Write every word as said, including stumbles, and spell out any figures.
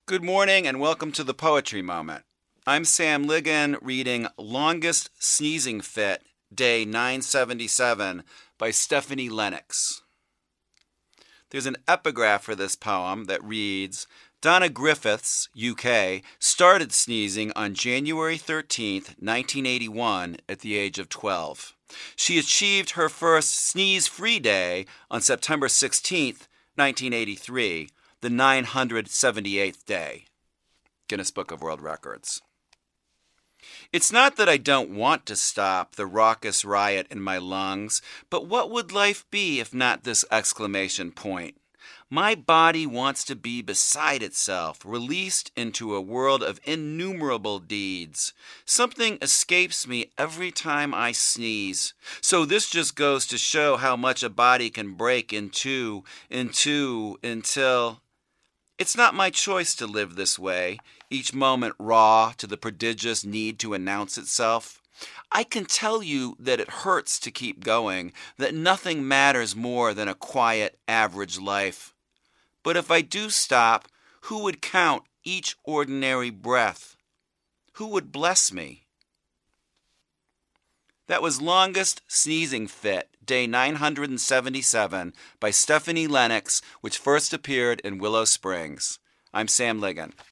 Good morning and welcome to the Poetry Moment. I'm Sam Ligon reading Longest Sneezing Fit, Day nine seventy-seven by Stephanie Lennox. There's an epigraph for this poem that reads, Donna Griffiths, U K, started sneezing on January thirteenth, nineteen eighty-one at the age of twelve. She achieved her first sneeze-free day on September sixteenth, nineteen eighty-three, the nine hundred seventy-eighth day. Guinness Book of World Records. It's not that I don't want to stop the raucous riot in my lungs, but what would life be if not this exclamation point? My body wants to be beside itself, released into a world of innumerable deeds. Something escapes me every time I sneeze. So this just goes to show how much a body can break into, into, until... It's not my choice to live this way, each moment raw to the prodigious need to announce itself. I can tell you that it hurts to keep going, that nothing matters more than a quiet, average life. But if I do stop, who would count each ordinary breath? Who would bless me? That was Longest Sneezing Fit, Day nine hundred seventy-seven, by Stephanie Lennox, which first appeared in Willow Springs. I'm Sam Ligon.